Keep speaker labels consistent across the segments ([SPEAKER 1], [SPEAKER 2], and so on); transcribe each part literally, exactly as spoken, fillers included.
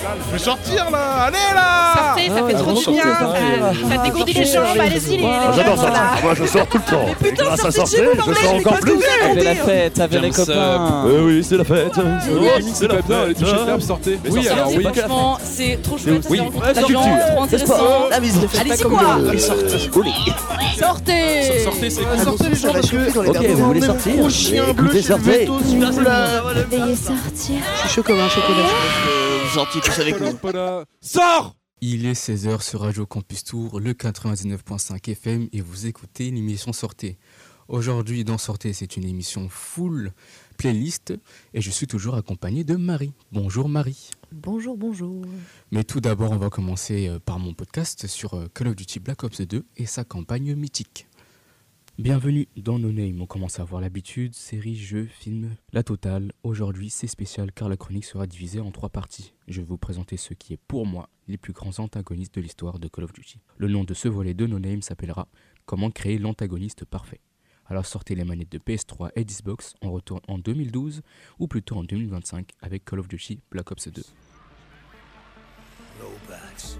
[SPEAKER 1] Je vais sortir là. Allez là.
[SPEAKER 2] Sortez, ça fait trop du bien. Ça dégourdit les jambes, allez-y les
[SPEAKER 3] Ah, j'adore ça. Moi je sors tout le temps. Et grâce à sortir, je sors encore plus.
[SPEAKER 4] C'est la fête avec les copains.
[SPEAKER 3] Oui, oui, c'est la fête.
[SPEAKER 1] C'est la bien. Les t-shirts fermes, sortez.
[SPEAKER 5] Oui, alors oui.
[SPEAKER 2] Franchement, c'est trop chouette.
[SPEAKER 3] Oui,
[SPEAKER 2] La culture, trop intéressant. Allez-y quoi. Sortez.
[SPEAKER 1] Sortez, c'est cool. Sortez les gens parce que.
[SPEAKER 4] Ok, vous voulez sortir?
[SPEAKER 1] Gros chien bleu,
[SPEAKER 4] Écoutez,
[SPEAKER 1] chez le
[SPEAKER 4] sortez.
[SPEAKER 1] veto, celui-là.
[SPEAKER 6] Veuillez sortir.
[SPEAKER 7] Je suis chaud comme un chocolat.
[SPEAKER 5] Vous sortiez tous avec nous.
[SPEAKER 1] Sors.
[SPEAKER 8] Il est seize heures sur Radio Campus Tour, le quatre-vingt-dix-neuf virgule cinq F M, et vous écoutez l'émission Sortez. Aujourd'hui, dans Sortez, c'est une émission full playlist, et je suis toujours accompagné de Marie. Bonjour Marie.
[SPEAKER 6] Bonjour, bonjour.
[SPEAKER 8] Mais tout d'abord, on va commencer par mon podcast sur Call of Duty Black Ops deux et sa campagne mythique. Bienvenue dans No Name, on commence à avoir l'habitude, séries, jeux, films, la totale. Aujourd'hui c'est spécial car la chronique sera divisée en trois parties. Je vais vous présenter ce qui est pour moi les plus grands antagonistes de l'histoire de Call of Duty. Le nom de ce volet de No Name s'appellera Comment créer l'antagoniste parfait. Alors sortez les manettes de P S trois et Xbox, on retourne en deux mille douze ou plutôt en deux mille vingt-cinq avec Call of Duty Black Ops deux.
[SPEAKER 9] Robots.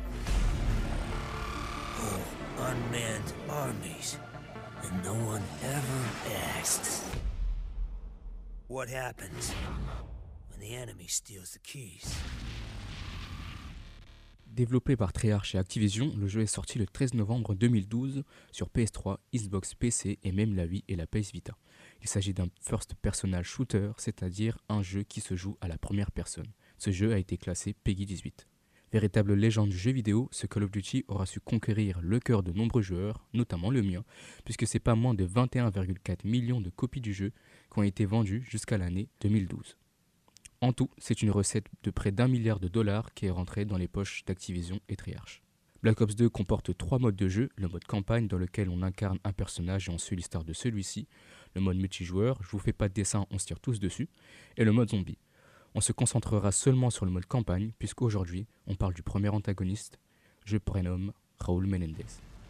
[SPEAKER 9] Oh, unmanned armies. And no one ever asks what happens when the enemy steals the keys.
[SPEAKER 8] Développé par Treyarch et Activision, le jeu est sorti le treize novembre deux mille douze sur P S trois, Xbox, P C et même la Wii et la P S Vita. Il s'agit d'un first personal shooter, c'est-à-dire un jeu qui se joue à la première personne. Ce jeu a été classé Peggy dix-huit. Véritable légende du jeu vidéo, ce Call of Duty aura su conquérir le cœur de nombreux joueurs, notamment le mien, puisque c'est pas moins de vingt et un virgule quatre millions de copies du jeu qui ont été vendues jusqu'à l'année deux mille douze. En tout, c'est une recette de près d'un milliard de dollars qui est rentrée dans les poches d'Activision et Treyarch. Black Ops deux comporte trois modes de jeu, le mode campagne dans lequel on incarne un personnage et on suit l'histoire de celui-ci, le mode multijoueur, je vous fais pas de dessin, on se tire tous dessus, et le mode zombie. On se concentrera seulement sur le mode campagne, puisqu'aujourd'hui, on parle du premier antagoniste, je prénomme Raúl Menéndez.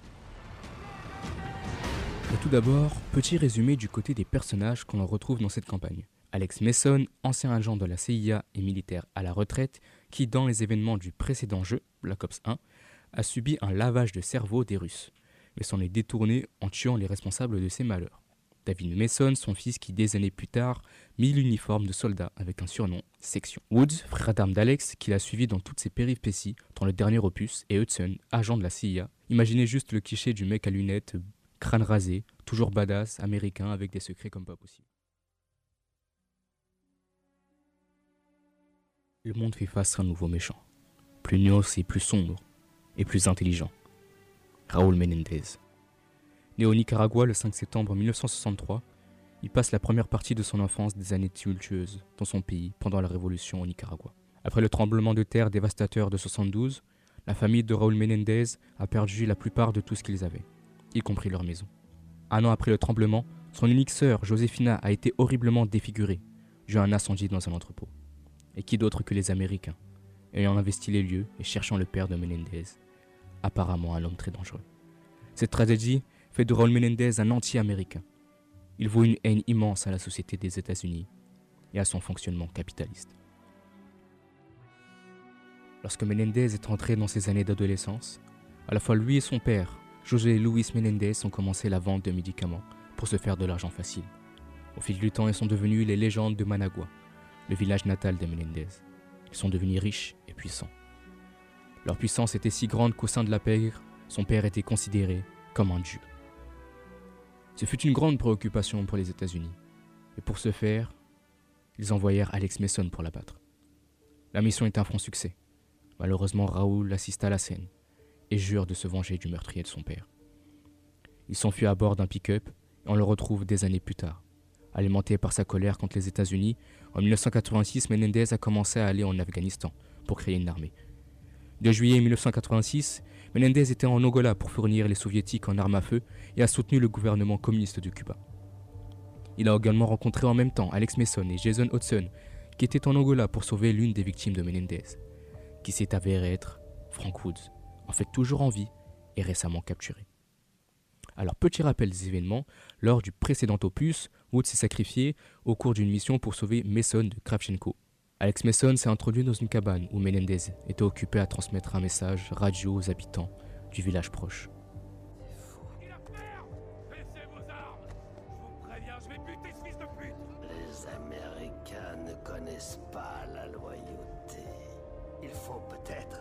[SPEAKER 8] Et tout d'abord, petit résumé du côté des personnages qu'on retrouve dans cette campagne. Alex Mason, ancien agent de la C I A et militaire à la retraite, qui dans les événements du précédent jeu, Black Ops un, a subi un lavage de cerveau des Russes, mais s'en est détourné en tuant les responsables de ses malheurs. David Mason, son fils qui des années plus tard mit l'uniforme de soldat avec un surnom, Section. Woods, frère d'armes d'Alex, qui l'a suivi dans toutes ses péripéties dans le dernier opus, et Hudson, agent de la C I A. Imaginez juste le cliché du mec à lunettes, crâne rasé, toujours badass, américain avec des secrets comme pas possible. Le monde fait face à un nouveau méchant, plus nuancé et plus sombre, et plus intelligent. Raúl Menéndez. Né au Nicaragua le cinq septembre mille neuf cent soixante-trois, il passe la première partie de son enfance des années tumultueuses dans son pays pendant la révolution au Nicaragua. Après le tremblement de terre dévastateur de soixante-douze, la famille de Raúl Menéndez a perdu la plupart de tout ce qu'ils avaient, y compris leur maison. Un an après le tremblement, son unique sœur, Josefina, a été horriblement défigurée, dû à un incendie dans un entrepôt. Et qui d'autre que les Américains, ayant investi les lieux et cherchant le père de Menéndez, apparemment un homme très dangereux. Cette tragédie fait de Raúl Menéndez un anti-américain. Il vaut une haine immense à la société des États-Unis et à son fonctionnement capitaliste. Lorsque Menéndez est entré dans ses années d'adolescence, à la fois lui et son père, José Luis Menéndez, ont commencé la vente de médicaments pour se faire de l'argent facile. Au fil du temps, ils sont devenus les légendes de Managua, le village natal de Menéndez. Ils sont devenus riches et puissants. Leur puissance était si grande qu'au sein de la pègre, son père était considéré comme un dieu. Ce fut une grande préoccupation pour les États-Unis, et pour ce faire, ils envoyèrent Alex Mason pour l'abattre. La mission est un franc succès. Malheureusement, Raúl assiste à la scène et jure de se venger du meurtrier de son père. Il s'enfuit à bord d'un pick-up et on le retrouve des années plus tard. Alimenté par sa colère contre les États-Unis, en mille neuf cent quatre-vingt-six, Menéndez a commencé à aller en Afghanistan pour créer une armée. De juillet mille neuf cent quatre-vingt-six, Menéndez était en Angola pour fournir les soviétiques en armes à feu et a soutenu le gouvernement communiste de Cuba. Il a également rencontré en même temps Alex Mason et Jason Hudson, qui étaient en Angola pour sauver l'une des victimes de Menéndez, qui s'est avéré être Frank Woods, en fait toujours en vie et récemment capturé. Alors, petit rappel des événements, lors du précédent opus, Woods s'est sacrifié au cours d'une mission pour sauver Mason de Kravchenko, Alex Mason s'est introduit dans une cabane où Menendez était occupé à transmettre un message radio aux habitants du village proche.
[SPEAKER 9] Les Américains ne connaissent pas la loyauté. Il faut peut-être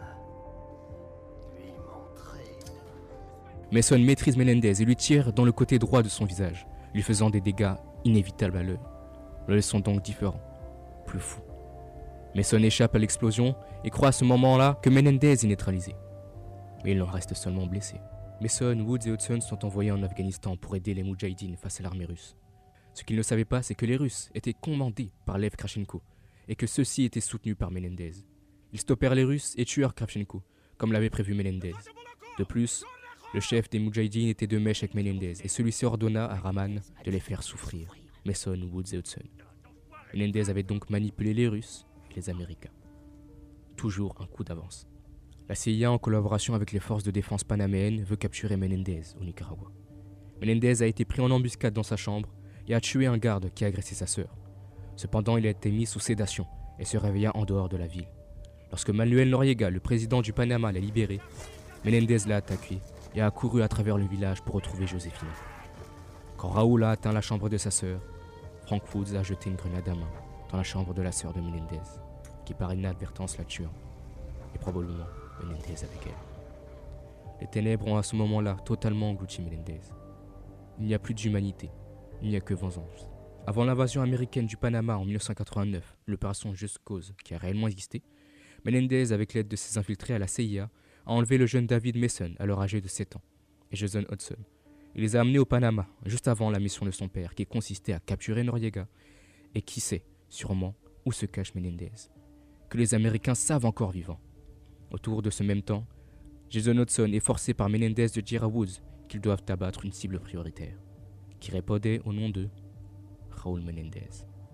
[SPEAKER 9] lui montrer.
[SPEAKER 8] Mason maîtrise Menendez et lui tire dans le côté droit de son visage, lui faisant des dégâts inévitables à l'œil, le laissant donc différent, plus fou. Mason échappe à l'explosion et croit à ce moment-là que Menendez est neutralisé. Mais il en reste seulement blessé. Mason, Woods et Hudson sont envoyés en Afghanistan pour aider les Moudjahidines face à l'armée russe. Ce qu'ils ne savaient pas, c'est que les Russes étaient commandés par Lev Kravchenko et que ceux-ci étaient soutenus par Menendez. Ils stoppèrent les Russes et tuèrent Kravchenko, comme l'avait prévu Menendez. De plus, le chef des Moudjahidines était de mèche avec Menendez et celui-ci ordonna à Rahman de les faire souffrir, Mason, Woods et Hudson. Menendez avait donc manipulé les Russes et les Américains. Toujours un coup d'avance. La C I A, en collaboration avec les forces de défense panaméennes, veut capturer Menendez au Nicaragua. Menendez a été pris en embuscade dans sa chambre et a tué un garde qui a agressé sa sœur. Cependant, il a été mis sous sédation et se réveilla en dehors de la ville. Lorsque Manuel Noriega, le président du Panama, l'a libéré, Menendez l'a attaqué et a couru à travers le village pour retrouver Joséphine. Quand Raoul a atteint la chambre de sa sœur, Frank Woods a jeté une grenade à main dans la chambre de la sœur de Menendez, qui par inadvertance la tua, et probablement Menendez avec elle. Les ténèbres ont à ce moment-là totalement englouti Menendez. Il n'y a plus d'humanité, il n'y a que vengeance. Avant l'invasion américaine du Panama en mille neuf cent quatre-vingt-neuf, l'opération Just Cause, qui a réellement existé, Menendez, avec l'aide de ses infiltrés à la C I A, a enlevé le jeune David Mason, alors âgé de sept ans, et Jason Hudson. Il les a amenés au Panama, juste avant la mission de son père, qui consistait à capturer Noriega, et qui sait, sûrement, où se cache Menendez, que les Américains savent encore vivant. Autour de ce même temps, Jason Hudson est forcé par Menendez de dire à Woods qu'ils doivent abattre une cible prioritaire, qui répondait au nom de Raúl Menendez.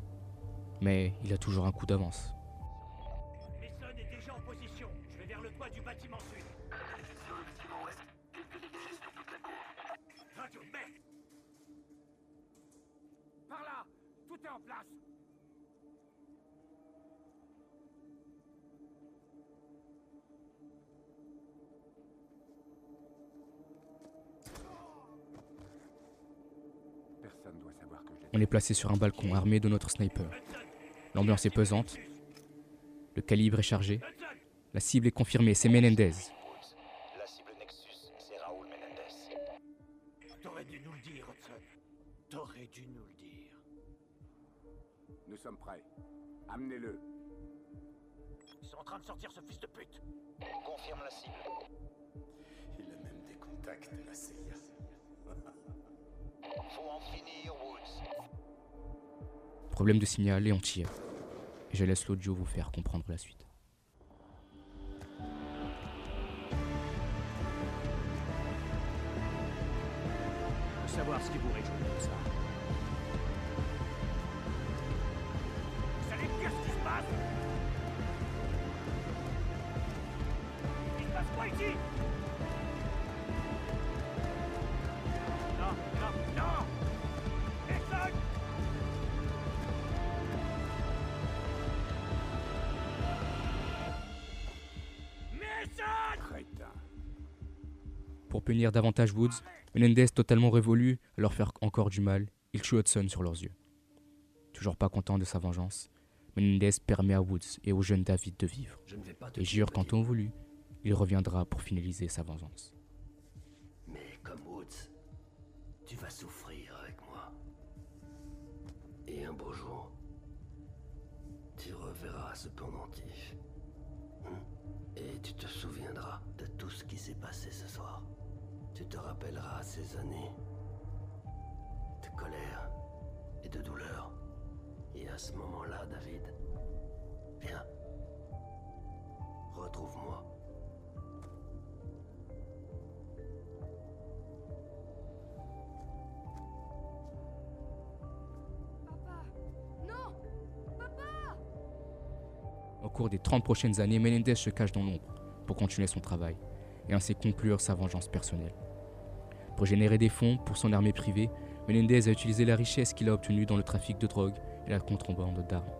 [SPEAKER 8] Mais il a toujours un coup d'avance.
[SPEAKER 9] Mason est déjà en position. Je vais vers le toit du bâtiment sud. Radio, merde! Par là! Tout est en place!
[SPEAKER 7] Personne doit savoir que je l'ai.
[SPEAKER 8] On est placé sur un balcon armé de notre sniper. L'ambiance est pesante. Le calibre est chargé. La cible est confirmée, c'est Menendez.
[SPEAKER 9] La cible Nexus, c'est Raúl Menendez. T'aurais dû nous le dire, Hudson. T'aurais dû nous le dire.
[SPEAKER 7] Nous sommes prêts. Amenez-le.
[SPEAKER 9] Ils sont en train de sortir ce fils de pute. Confirme la cible.
[SPEAKER 7] Il a même des contacts de la C I A.
[SPEAKER 9] Faut en finir, Woods.
[SPEAKER 8] Problème de signal et on tire. Et je laisse l'audio vous faire comprendre la suite.
[SPEAKER 9] Faut savoir ce qui vous réjouit de ça. Vous savez qu'est-ce qui se passe? Il se passe quoi ici? Non, non, non! Personne! Mason!
[SPEAKER 7] Crétin.
[SPEAKER 8] Pour punir davantage Woods, Menendez, totalement révolu à leur faire encore du mal, il tue Hudson sur leurs yeux. Toujours pas content de sa vengeance, Menendez permet à Woods et au jeune David de vivre,
[SPEAKER 9] Je ne vais pas te
[SPEAKER 8] et jure qu'en temps voulu, il reviendra pour finaliser sa vengeance.
[SPEAKER 9] Mais comme Woods, tu vas souffrir avec moi. Et un beau jour, tu reverras ce pendentif. Hum? Et tu te souviendras de tout ce qui s'est passé ce soir. Tu te rappelleras ces années de colère et de douleur. Et à ce moment-là, David, viens, retrouve-moi.
[SPEAKER 8] Au cours des trente prochaines années, Menendez se cache dans l'ombre pour continuer son travail et ainsi conclure sa vengeance personnelle. Pour générer des fonds pour son armée privée, Menendez a utilisé la richesse qu'il a obtenue dans le trafic de drogue et la contrebande d'armes.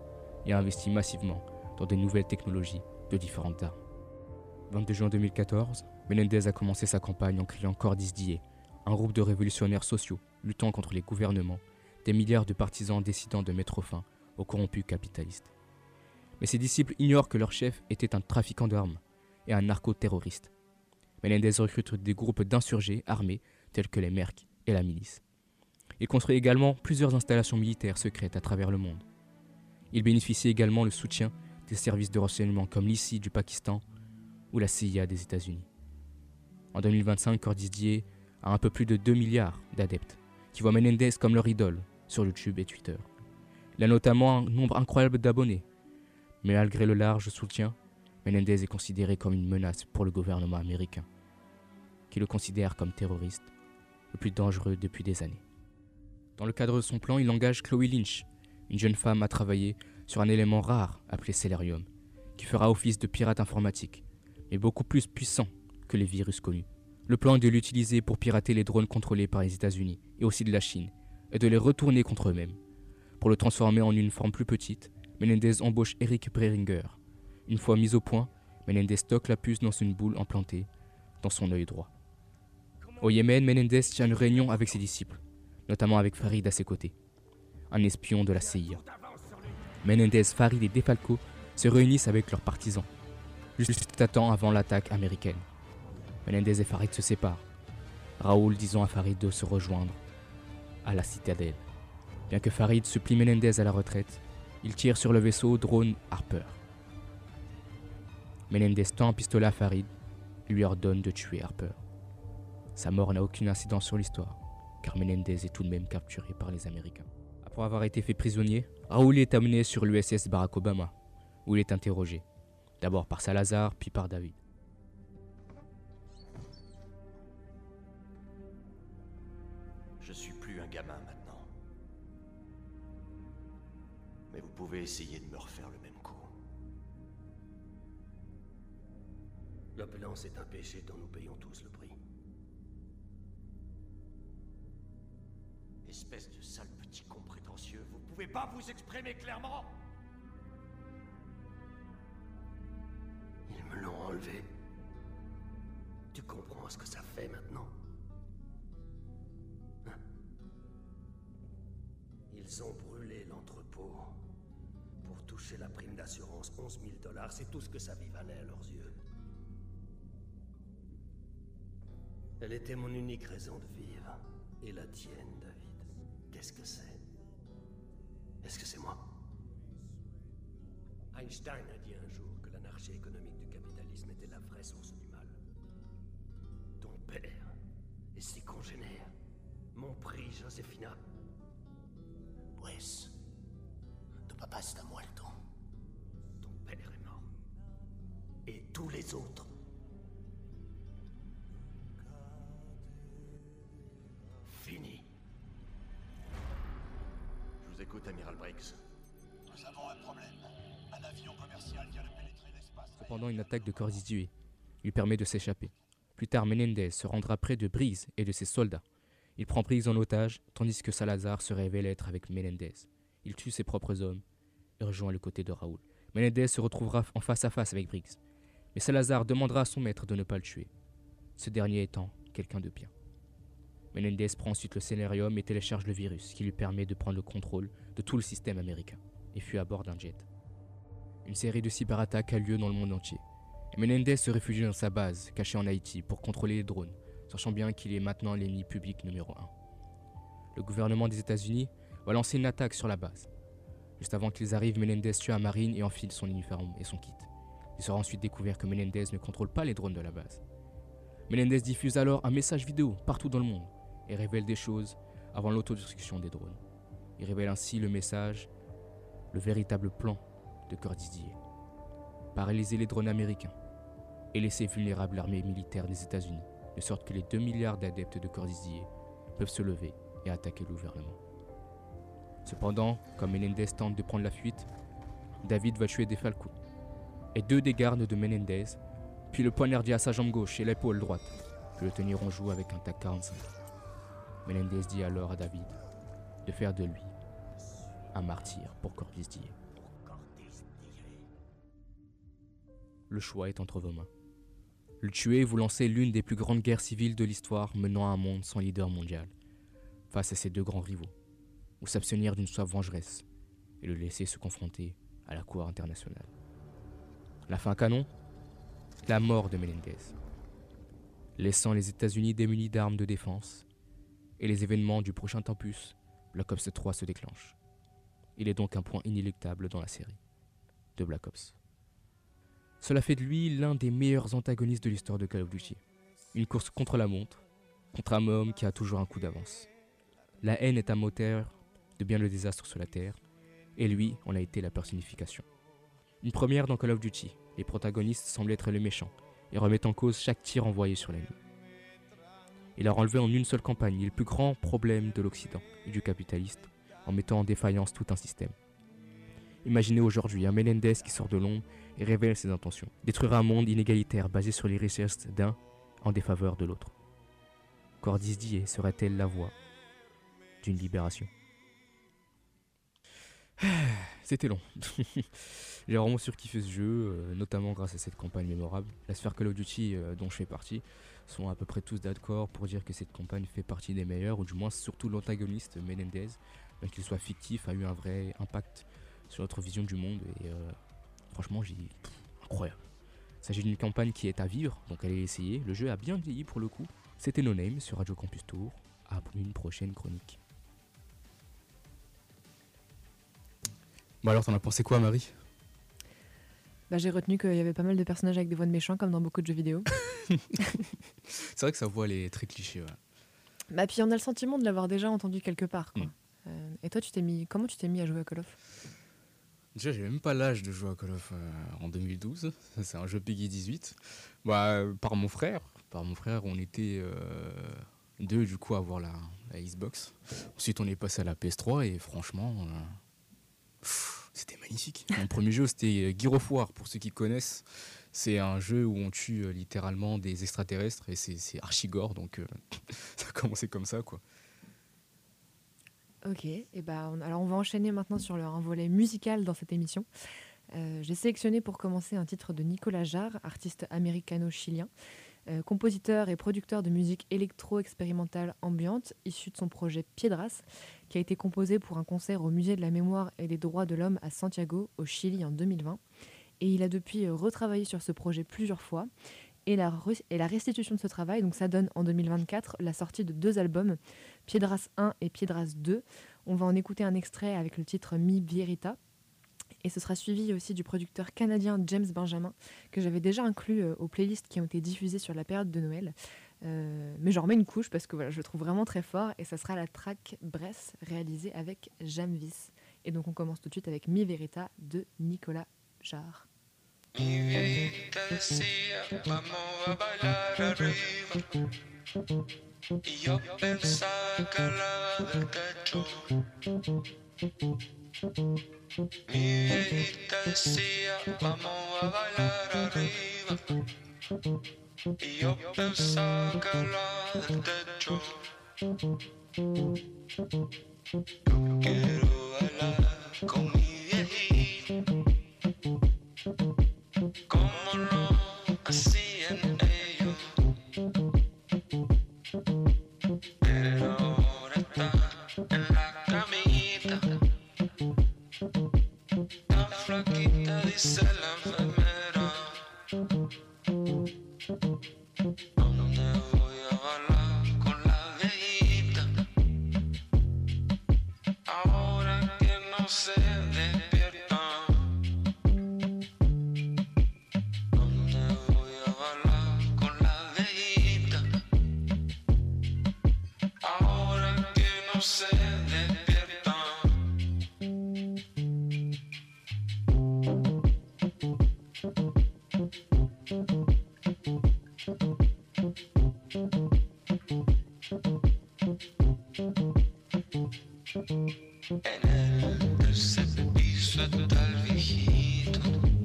[SPEAKER 8] et a investi massivement dans de nouvelles technologies de différentes armes. vingt-deux juin deux mille quatorze, Menendez a commencé sa campagne en criant Cordis Die, un groupe de révolutionnaires sociaux luttant contre les gouvernements, des milliards de partisans décidant de mettre fin aux corrompus capitalistes. Mais ses disciples ignorent que leur chef était un trafiquant d'armes et un narco-terroriste. Menendez recrute des groupes d'insurgés armés tels que les Mercs et la milice. Il construit également plusieurs installations militaires secrètes à travers le monde. Il bénéficie également le soutien des services de renseignement comme l'I C I du Pakistan ou la C I A des États-Unis. En deux mille vingt-cinq, Cordis Die a un peu plus de deux milliards d'adeptes qui voient Menendez comme leur idole sur YouTube et Twitter. Il a notamment un nombre incroyable d'abonnés. Mais malgré le large soutien, Menendez est considéré comme une menace pour le gouvernement américain, qui le considère comme terroriste, le plus dangereux depuis des années. Dans le cadre de son plan, il engage Chloe Lynch, une jeune femme à travailler sur un élément rare appelé Celerium, qui fera office de pirate informatique, mais beaucoup plus puissant que les virus connus. Le plan est de l'utiliser pour pirater les drones contrôlés par les États-Unis et aussi de la Chine, et de les retourner contre eux-mêmes. Pour le transformer en une forme plus petite, Menendez embauche Eric Breringer. Une fois mis au point, Menendez stocke la puce dans une boule implantée dans son œil droit. Au Yémen, Menendez tient une réunion avec ses disciples, notamment avec Farid à ses côtés, un espion de la C I A. Menendez, Farid et Defalco se réunissent avec leurs partisans, juste à temps avant l'attaque américaine. Menendez et Farid se séparent, Raoul disant à Farid de se rejoindre à la citadelle. Bien que Farid supplie Menendez à la retraite, il tire sur le vaisseau drone Harper. Menendez tend un pistolet à Farid et lui ordonne de tuer Harper. Sa mort n'a aucune incidence sur l'histoire, car Menendez est tout de même capturé par les Américains. Après avoir été fait prisonnier, Raoul est amené sur l'U S S Barack Obama, où il est interrogé, d'abord par Salazar, puis par David.
[SPEAKER 9] Je suis plus un gamin maintenant. Mais vous pouvez essayer de me refaire le même coup. L'opulence est un péché dont nous payons tous le prix. Espèce de sale petit con prétentieux, vous pouvez pas vous exprimer clairement? Ils me l'ont enlevé. Tu comprends ce que ça fait maintenant? Hein? Ils ont brûlé l'entrepôt. Pour toucher la prime d'assurance, onze mille dollars, c'est tout ce que sa vie valait à leurs yeux. Elle était mon unique raison de vivre. Et la tienne, David. Qu'est-ce que c'est? Est-ce que c'est moi? Einstein a dit un jour que l'anarchie économique du capitalisme était la vraie source du mal. Ton père et ses congénères m'ont pris, Joséphina. Wes, ton papa, c'est à moi le temps. Ton père est mort. Et tous les autres. Fini. Je vous écoute, Amiral Briggs.
[SPEAKER 7] Nous avons un problème. Un avion commercial vient de pénétrer l'espace.
[SPEAKER 8] Cependant, une attaque de Cordis Die lui permet de s'échapper. Plus tard, Menendez se rendra près de Briggs et de ses soldats. Il prend Briggs en otage, tandis que Salazar se révèle être avec Menendez. Il tue ses propres hommes et rejoint le côté de Raoul. Menendez se retrouvera en face à face avec Briggs, mais Salazar demandera à son maître de ne pas le tuer, ce dernier étant quelqu'un de bien. Menendez prend ensuite le Celerium et télécharge le virus qui lui permet de prendre le contrôle de tout le système américain et fuit à bord d'un jet. Une série de cyberattaques a lieu dans le monde entier. Et Menendez se réfugie dans sa base, cachée en Haïti, pour contrôler les drones, sachant bien qu'il est maintenant l'ennemi public numéro un. Le gouvernement des États-Unis va lancer une attaque sur la base. Juste avant qu'ils arrivent, Menendez tue un marine et enfile son uniforme et son kit. Il sera ensuite découvert que Menendez ne contrôle pas les drones de la base. Menendez diffuse alors un message vidéo partout dans le monde et révèle des choses avant l'autodestruction des drones. Il révèle ainsi le message, le véritable plan de Cordis Die. Paralyser les drones américains et laisser vulnérable l'armée militaire des États-Unis, de sorte que les deux milliards d'adeptes de Cordis Die peuvent se lever et attaquer le gouvernement. Cependant, comme Menendez tente de prendre la fuite, David va tuer Defalco et deux des gardes de Menendez, puis le poignarder à sa jambe gauche et l'épaule droite, puis le tenir en joue avec un T A C quarante-cinq. Menendez dit alors à David de faire de lui un martyr pour Cordis Die.
[SPEAKER 9] Cordis
[SPEAKER 8] Le choix est entre vos mains. Le tuer, vous lancez l'une des plus grandes guerres civiles de l'histoire menant à un monde sans leader mondial, face à ces deux grands rivaux, ou s'abstenir d'une soif vengeresse et le laisser se confronter à la cour internationale. La fin canon? La mort de Menendez, laissant les États-Unis démunis d'armes de défense, et les événements du prochain Tempus, Black Ops trois se déclenchent. Il est donc un point inéluctable dans la série de Black Ops. Cela fait de lui l'un des meilleurs antagonistes de l'histoire de Call of Duty. Une course contre la montre, contre un homme qui a toujours un coup d'avance. La haine est un moteur de bien le désastre sur la Terre, et lui en a été la personnification. Une première dans Call of Duty, les protagonistes semblent être les méchants, et remettent en cause chaque tir envoyé sur l'ennemi. Il a relevé en une seule campagne le plus grand problème de l'Occident et du capitaliste, en mettant en défaillance tout un système. Imaginez aujourd'hui un Menendez qui sort de l'ombre et révèle ses intentions. Détruire un monde inégalitaire basé sur les richesses d'un en défaveur de l'autre. Cordis Die serait-elle la voie d'une libération? C'était long. J'ai vraiment surkiffé ce jeu, euh, notamment grâce à cette campagne mémorable. La sphère Call of Duty euh, dont je fais partie sont à peu près tous d'accord pour dire que cette campagne fait partie des meilleures, ou du moins surtout l'antagoniste Menendez, même qu'il soit fictif, a eu un vrai impact sur notre vision du monde, et euh, franchement j'ai dit pff, incroyable. Il s'agit d'une campagne qui est à vivre, donc allez essayer. Le jeu a bien vieilli pour le coup. C'était No Name sur Radio Campus Tour. À une prochaine chronique. Bon alors, t'en as pensé quoi, Marie?
[SPEAKER 2] Bah, j'ai retenu qu'il y avait pas mal de personnages avec des voix de méchants, comme dans beaucoup de jeux vidéo.
[SPEAKER 8] C'est vrai que sa voix, elle est très cliché. Ouais.
[SPEAKER 2] Bah, puis on a le sentiment de l'avoir déjà entendu quelque part, quoi.
[SPEAKER 8] Mm.
[SPEAKER 2] Euh, et toi, tu t'es mis, comment tu t'es mis à jouer à Call of?
[SPEAKER 8] Déjà, j'ai même pas l'âge de jouer à Call of euh, en deux mille douze. C'est un jeu Peggy dix-huit. Bah, euh, par mon frère. Par mon frère, on était euh, deux, du coup, à avoir la, la Xbox. Ensuite, on est passé à la P S trois, et franchement... Euh, pff, c'était magnifique. Mon premier jeu, c'était Gear of War, pour ceux qui connaissent. C'est un jeu où on tue euh, littéralement des extraterrestres, et c'est, c'est archi gore, donc euh, ça a commencé comme ça, quoi.
[SPEAKER 2] Ok, et bah, on, alors on va enchaîner maintenant sur le, un volet musical dans cette émission. Euh, j'ai sélectionné pour commencer un titre de Nicolas Jarre, artiste américano-chilien, euh, compositeur et producteur de musique électro-expérimentale ambiante, issu de son projet Piedras, qui a été composé pour un concert au Musée de la Mémoire et des Droits de l'Homme à Santiago, au Chili, en deux mille vingt. Et il a depuis retravaillé sur ce projet plusieurs fois. Et la, re- et la restitution de ce travail, donc ça donne en deux mille vingt-quatre la sortie de deux albums, Piedras un et Piedras deux. On va en écouter un extrait avec le titre Mi Vierita. Et ce sera suivi aussi du producteur canadien James Benjamin, que j'avais déjà inclus euh, aux playlists qui ont été diffusées sur la période de Noël. Euh, mais j'en remets une couche parce que voilà, je le trouve vraiment très fort. Et ça sera la track Bress, réalisée avec Jamvis. Et donc on commence tout de suite avec Mi Verita de Nicolas Jarre.
[SPEAKER 10] Mi viejita decía, vamos a bailar arriba. Y yo pensaba que hablaba del techo. Mi viejita decía, vamos a bailar arriba. Y yo pensaba que hablaba del techo. Yo quiero bailar con mi viejita, como lo hacían ellos, pero ahora está en la camita, tan flaquita, dice la enfermera. ¿Dónde voy a bailar con la viejita? Ahora que no se despierta. No se despierta. En el tercer piso está el viejito,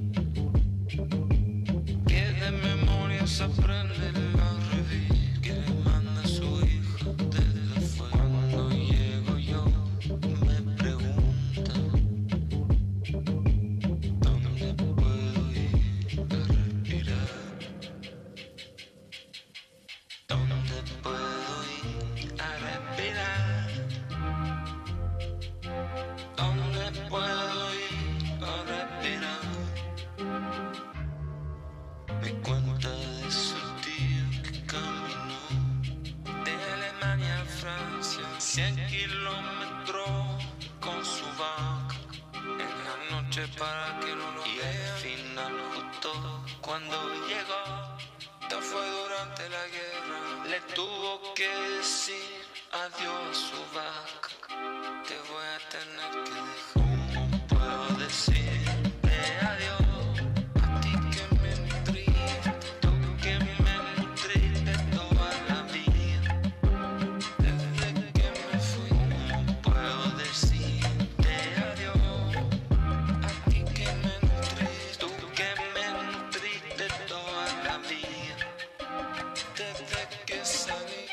[SPEAKER 10] que de memoria se aprende la revista, que le manda a su hijo desde afuera. Cuando llego yo me pregunta dónde puedo ir a cuando llegó, esto fue durante la guerra, le tuvo que decir adiós a su vaca. Te voy a tener que dejar, no puedo decirte adiós. A ti que me nutriste, tú que me nutriste toda la vida. Desde que me fui, no puedo decirte adiós. A ti que me nutriste, tú que me nutriste toda la vida. Desde que salí.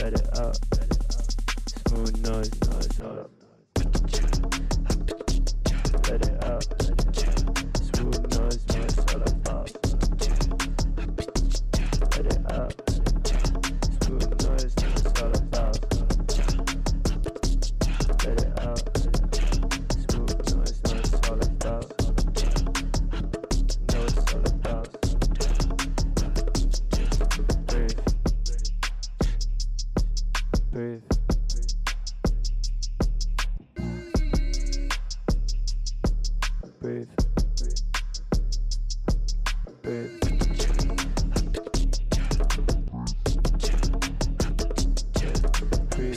[SPEAKER 11] let it out. Smooth noise, noise all up. Let it out. Smooth noise, noise all about. Let it out. Smooth noise, noise all about. Let it out. Smooth noise, noise all about. Know it's all about. Breathe. Breathe. Breathe. Breathe. Breathe.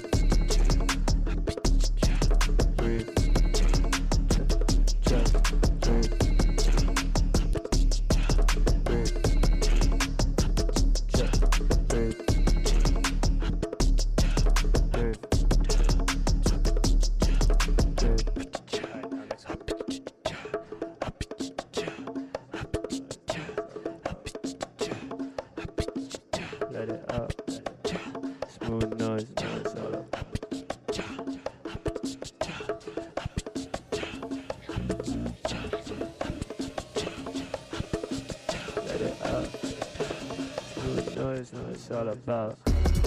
[SPEAKER 11] Breathe. Just breathe. Breathe. Just breathe. Breathe. Let it out. Smooth noise, noise all up. Let it out. Smooth noise, noise all about.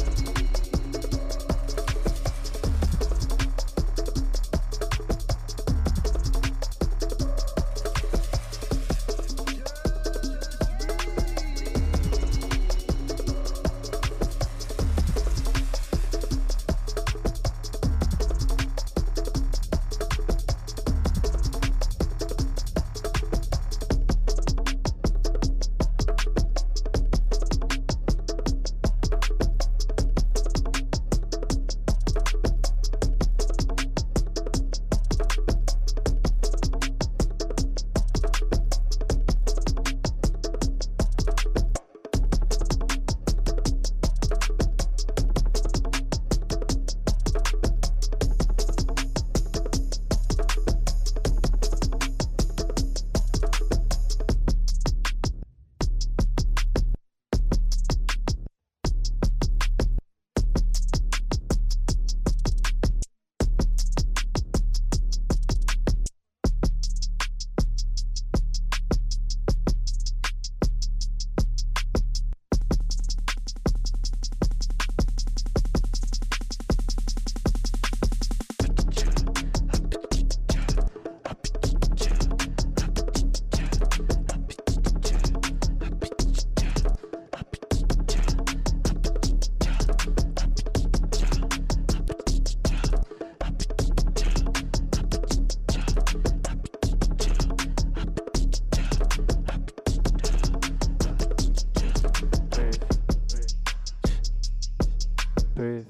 [SPEAKER 11] Breathe.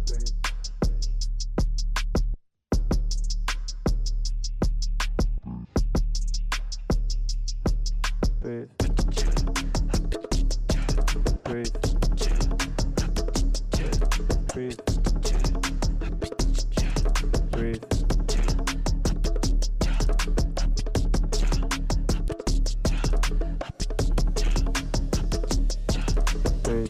[SPEAKER 11] Breathe. Breathe. Breathe. Breathe. Breathe.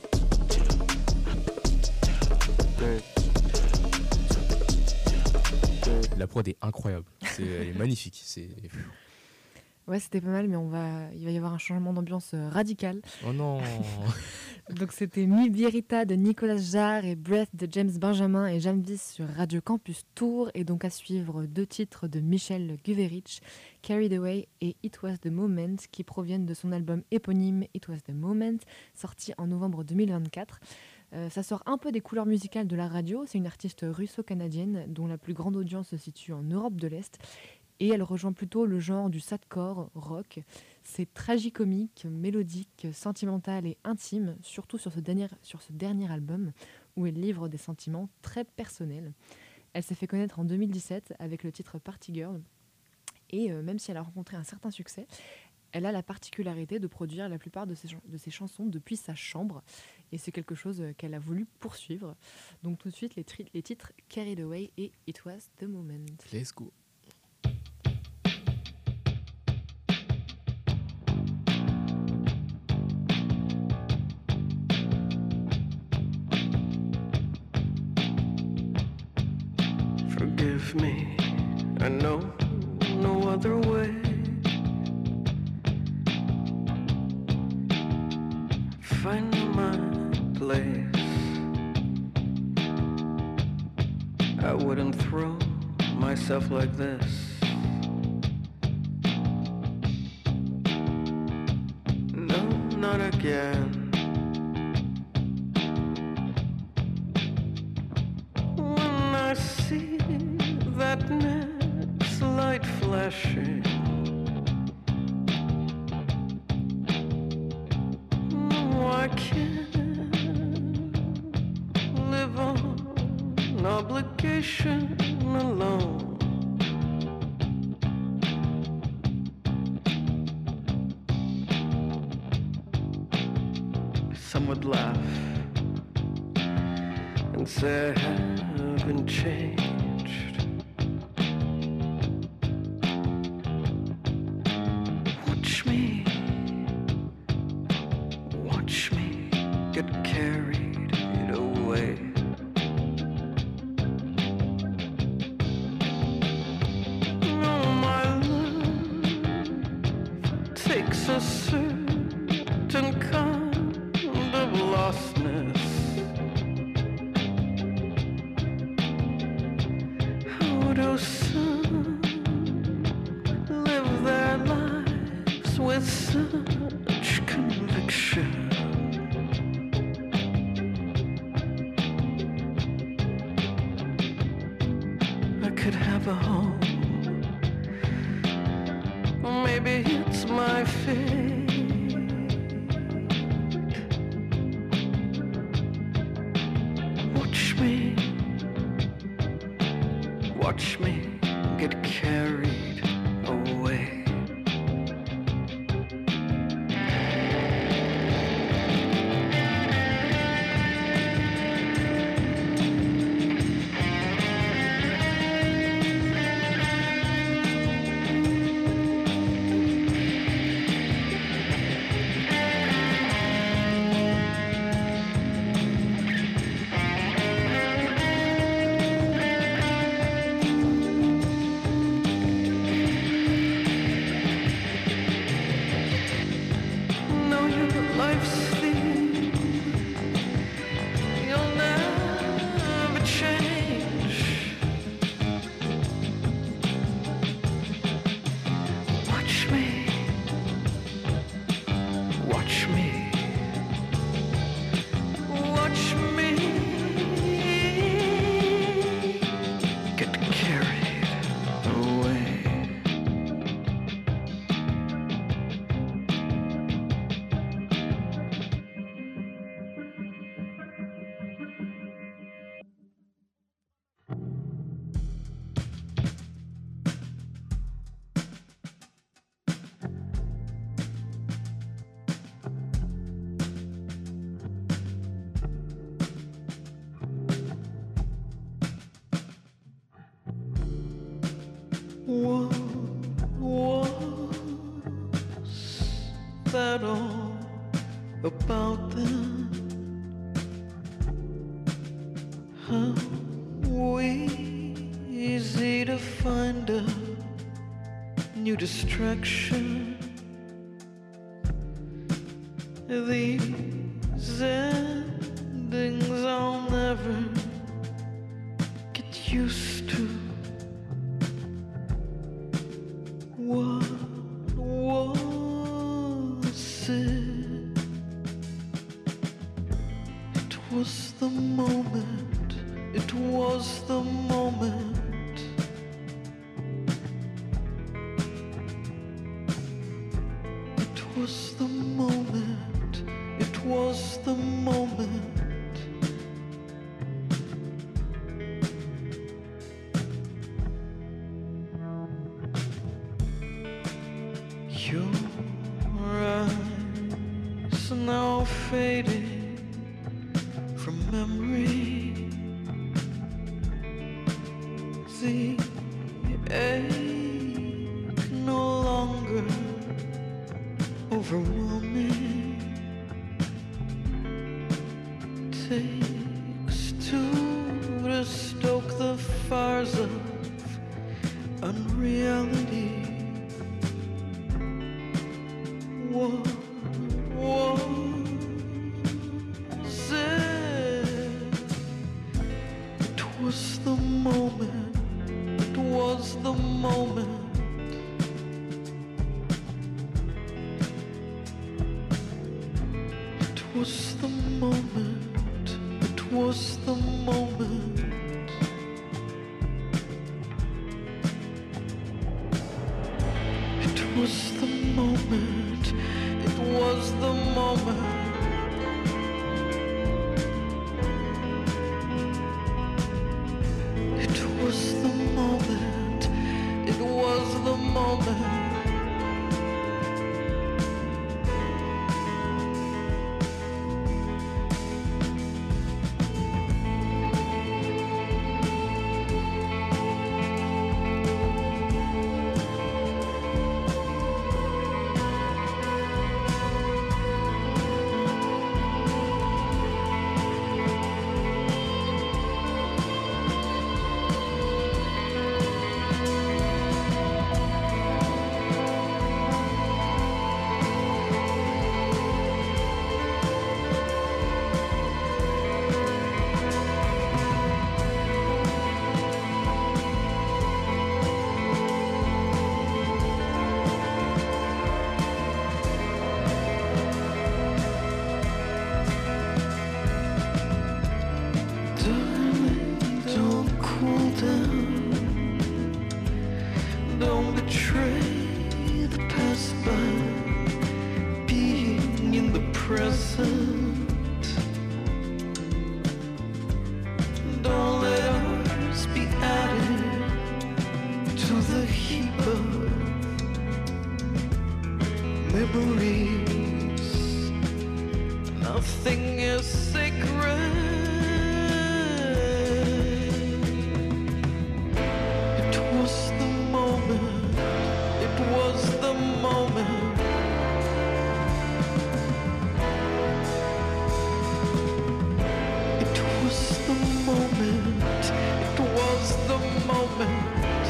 [SPEAKER 8] La prod est incroyable, c'est, elle est magnifique. C'est...
[SPEAKER 2] Ouais, c'était pas mal, mais on va, il va y avoir un changement d'ambiance euh, radical.
[SPEAKER 8] Oh non.
[SPEAKER 2] Donc c'était Mi Verita de Nicolas Jarre et Breath de James Benjamin et Jamvis sur Radio Campus Tours. Et donc à suivre deux titres de Michel Guverich, Carried Away et It Was The Moment, qui proviennent de son album éponyme It Was The Moment, sorti en novembre deux mille vingt-quatre. Euh, ça sort un peu des couleurs musicales de la radio. C'est une artiste russo-canadienne dont la plus grande audience se situe en Europe de l'Est. Et elle rejoint plutôt le genre du sadcore rock. C'est tragicomique, mélodique, sentimental et intime, surtout sur ce, dernier, sur ce dernier album, où elle livre des sentiments très personnels. Elle s'est fait connaître en deux mille dix-sept avec le titre Party Girl. Et euh, même si elle a rencontré un certain succès, elle a la particularité de produire la plupart de ses, de ses chansons depuis sa chambre. Et c'est quelque chose qu'elle a voulu poursuivre. Donc tout de suite, les, tri- les titres Carried Away et It Was The Moment.
[SPEAKER 8] Let's go.
[SPEAKER 10] Forgive me, I know no other way. Find my place. I wouldn't throw myself like this. No, not again. When I see that next light flashing, I can't live on obligation alone. Some would laugh and say I haven't changed. Watch me, watch me get carried away. Oh, my love takes a certain kind of lostness. How do some live their lives with such conviction? I could have a home. Maybe it's my fate. Watch me, watch me get carried away. Know your life's theme. You'll never change. Watch me, watch me, watch me get carried away. What was that all about them? How easy to find a new distraction. These endings I'll never get used to. What was it? It was the moment, it was the moment. It was the moment, it was the moment. Your eyes now faded from memory. The ache no longer overwhelming. Takes two to stoke the fires of unreality. What was it? It was the moment. It was the moment. It was the moment. It was the moment. It was the moment. It was the moment. It was the moment. It was the moment. Nothing is sacred. It was the moment. It was the moment. It was the moment. It was the moment.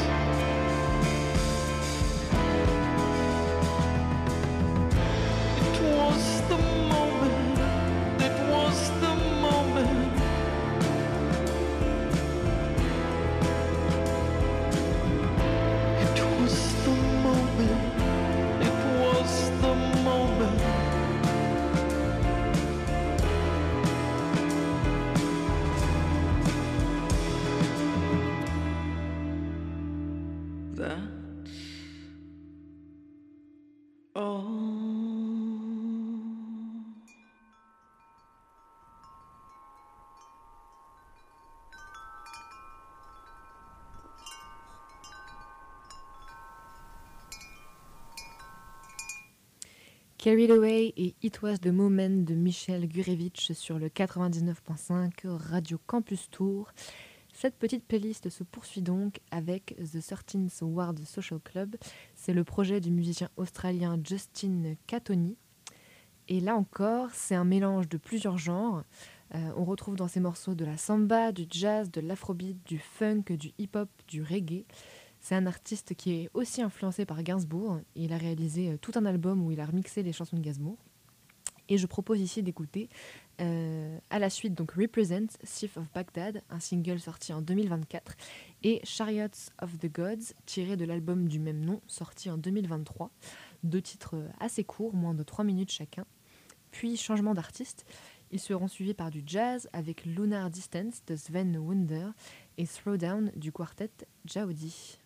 [SPEAKER 10] It was the moment. It was the moment. It was the moment. It was the moment. That's all.
[SPEAKER 2] Carried Away et It Was the Moment de Michel Gurevitch sur le quatre-vingt-dix-neuf point cinq Radio Campus Tour. Cette petite playlist se poursuit donc avec The thirteenth Ward Social Club. C'est le projet du musicien australien Justin Catoni. Et là encore, c'est un mélange de plusieurs genres. Euh, on retrouve dans ces morceaux de la samba, du jazz, de l'afrobeat, du funk, du hip-hop, du reggae. C'est un artiste qui est aussi influencé par Gainsbourg. Il a réalisé tout un album où il a remixé les chansons de Gainsbourg. Et je propose ici d'écouter euh, à la suite donc Represent, Thief of Baghdad, un single sorti en deux mille vingt-quatre, et Chariots of the Gods, tiré de l'album du même nom, sorti en deux mille vingt-trois. Deux titres assez courts, moins de trois minutes chacun. Puis changement d'artiste. Ils seront suivis par du jazz avec Lunar Distance de Sven Wunder et Throwdown du quartet Jaudi.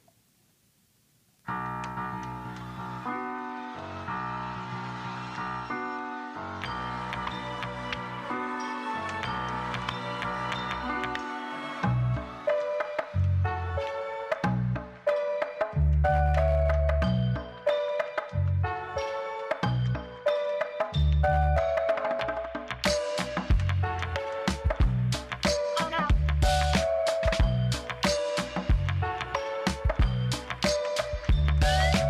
[SPEAKER 10] Oh no.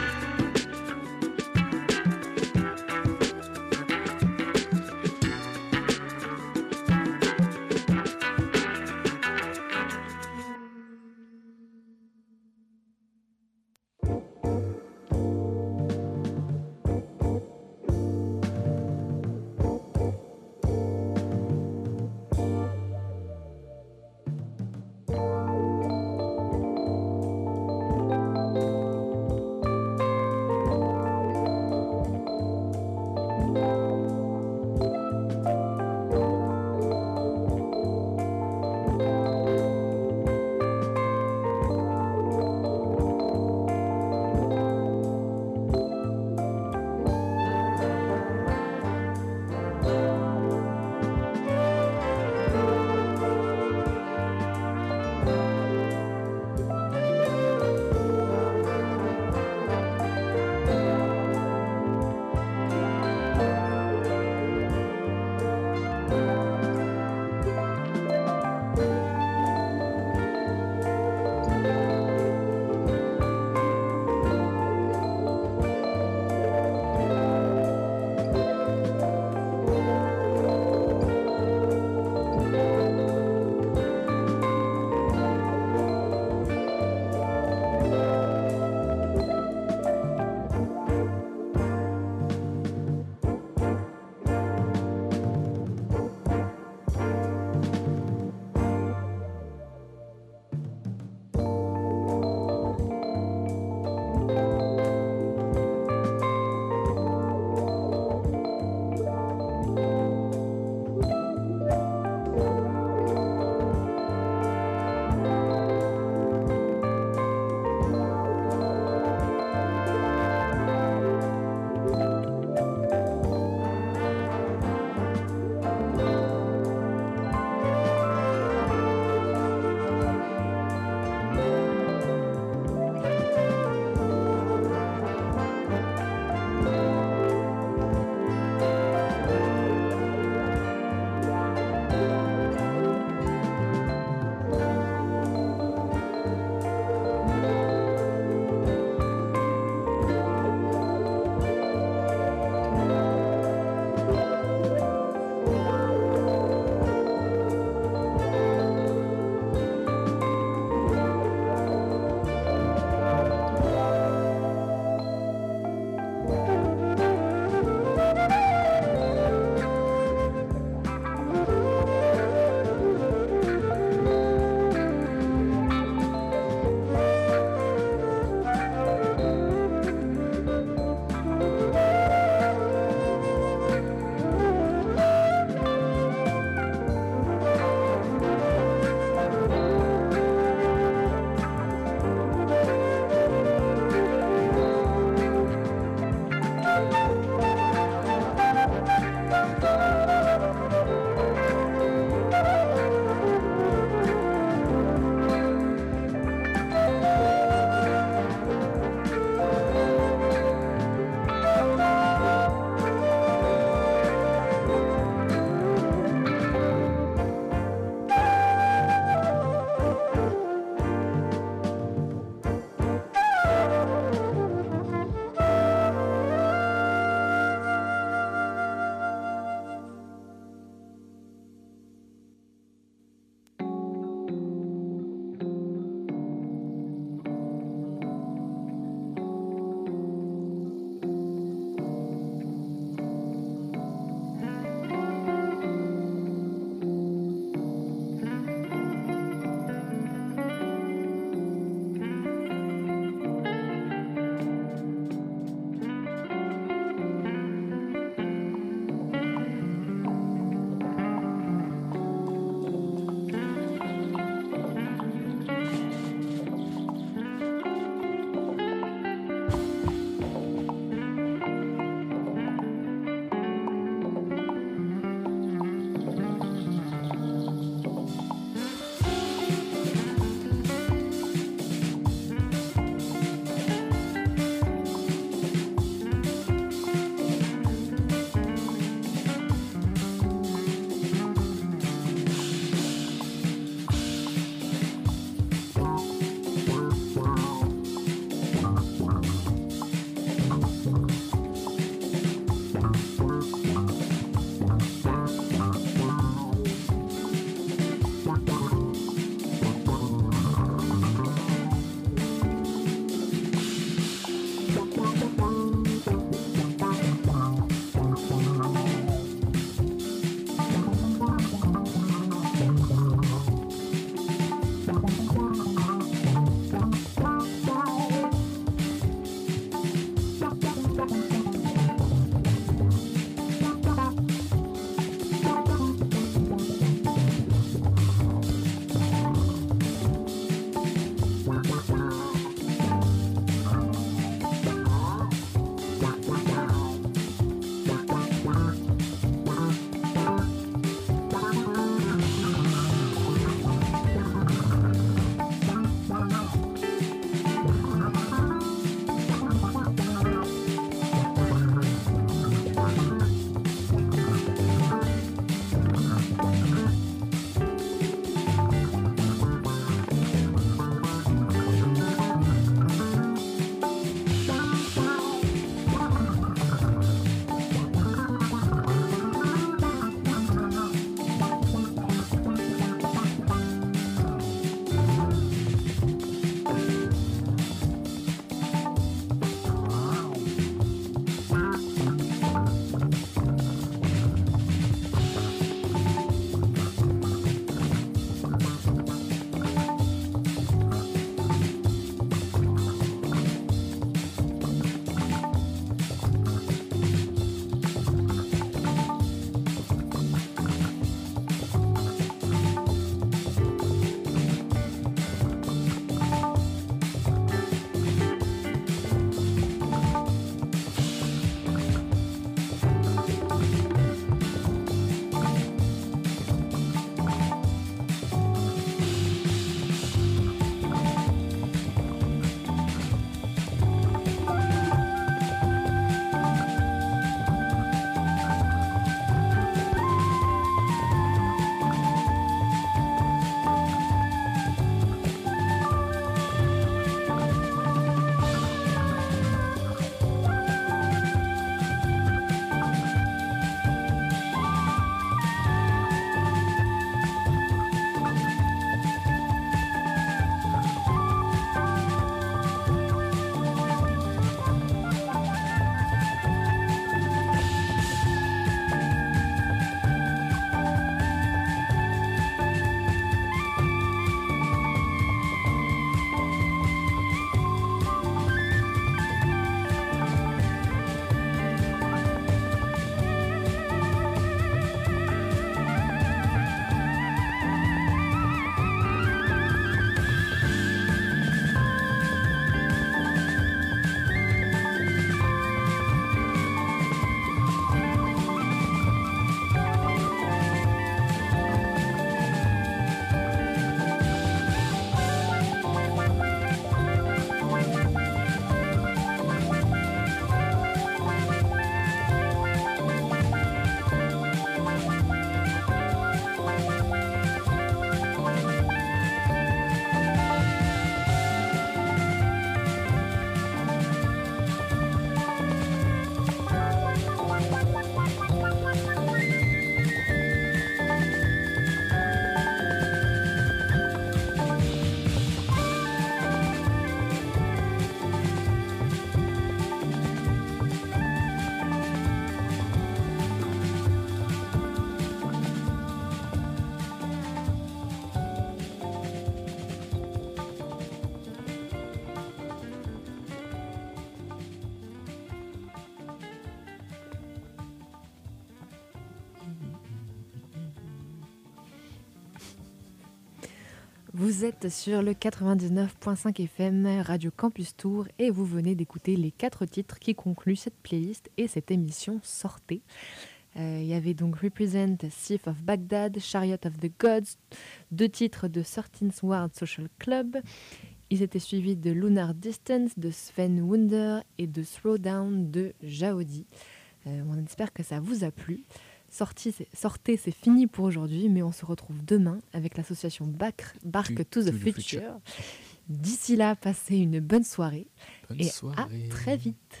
[SPEAKER 2] Vous êtes sur le quatre-vingt-dix-neuf virgule cinq F M Radio Campus Tour et vous venez d'écouter les quatre titres qui concluent cette playlist et cette émission Sortez. Euh, il y avait donc Represent, Thief of Baghdad, Chariot of the Gods, deux titres de thirteenth Ward Social Club. Ils étaient suivis de Lunar Distance, de Sven Wunder et de Throwdown de Jaodi. Euh, on espère que ça vous a plu. Sorti, c'est, sortez, c'est fini pour aujourd'hui, mais on se retrouve demain avec l'association Bark, Bark to, to the, the future. future. D'ici là, passez une bonne soirée bonne et soirée. À très vite.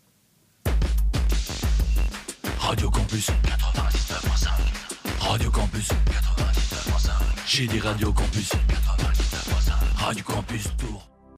[SPEAKER 12] Radio Campus quatre-vingt-dix-neuf virgule cinq. Radio Campus quatre-vingt-dix-neuf virgule cinq. J'ai dit Radio Campus quatre-vingt-dix-neuf virgule cinq. Radio Campus Tour.